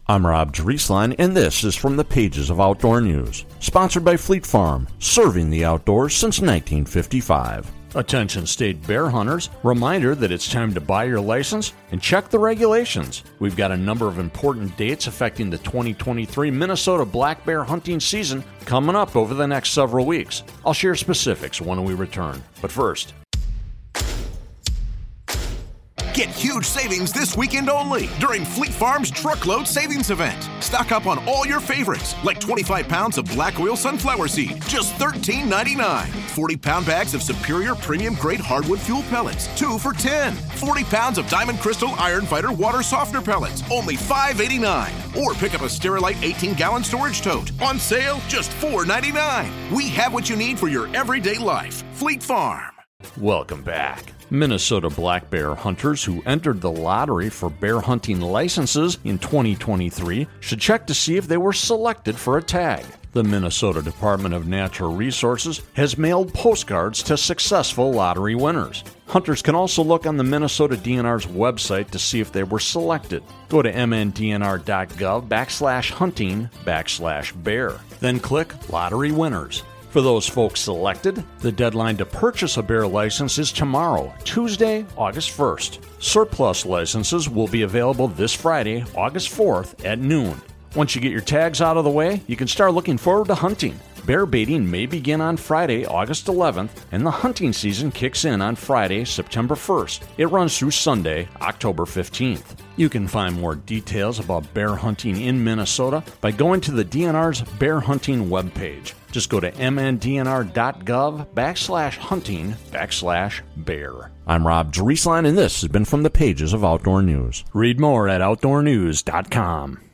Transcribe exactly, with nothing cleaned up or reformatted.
I'm Rob Drieslein, and this is from the pages of Outdoor News. Sponsored by Fleet Farm, serving the outdoors since nineteen fifty-five. Attention state bear hunters, reminder that it's time to buy your license and check the regulations. We've got a number of important dates affecting the twenty twenty-three Minnesota black bear hunting season coming up over the next several weeks. I'll share specifics when we return. But first, get huge savings this weekend only during Fleet Farm's Truckload Savings Event. Stock up on all your favorites, like twenty-five pounds of black oil sunflower seed, just thirteen ninety-nine. forty pound bags of Superior Premium Grade Hardwood Fuel Pellets, two for ten. forty pounds of Diamond Crystal Iron Fighter Water Softener Pellets, only five eighty-nine. Or pick up a Sterilite eighteen gallon storage tote, on sale, just four ninety-nine. We have what you need for your everyday life. Fleet Farm. welcome back. Minnesota black bear hunters who entered the lottery for bear hunting licenses in twenty twenty-three should check to see if they were selected for a tag. The Minnesota Department of Natural Resources has mailed postcards to successful lottery winners. Hunters can also look on the Minnesota D N R's website to see if they were selected. Go to mndnr.gov backslash hunting backslash bear. Then click Lottery Winners. For those folks selected, the deadline to purchase a bear license is tomorrow, Tuesday, August first. Surplus licenses will be available this Friday, August fourth at noon. Once you get your tags out of the way, you can start looking forward to hunting. Bear baiting may begin on Friday, August eleventh, and the hunting season kicks in on Friday, September first. It runs through Sunday, October fifteenth. You can find more details about bear hunting in Minnesota by going to the D N R's bear hunting webpage. Just go to mndnr.gov backslash hunting backslash bear. I'm Rob Drieslein, and this has been from the pages of Outdoor News. Read more at outdoor news dot com.